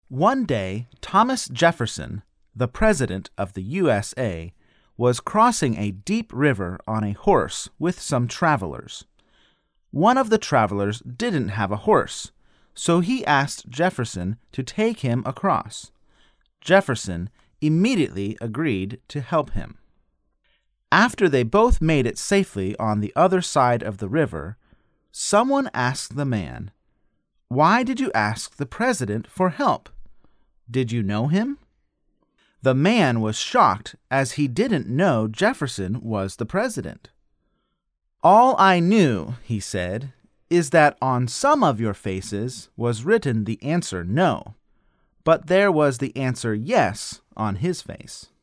One day, Thomas Jefferson, the President of the USA, was crossing a deep river on a horse with some travelers. One of the travelers didn't have a horse, so he asked Jefferson to take him across. Jefferson immediately agreed to help him. After they both made it safely on the other side of the river, someone asked the man, "Why did you ask the president for help? Did you know him?" The man was shocked as he didn't know Jefferson was the president. "All I knew," he said, "is that on some of your faces was written the answer no, but there was the answer yes on his face."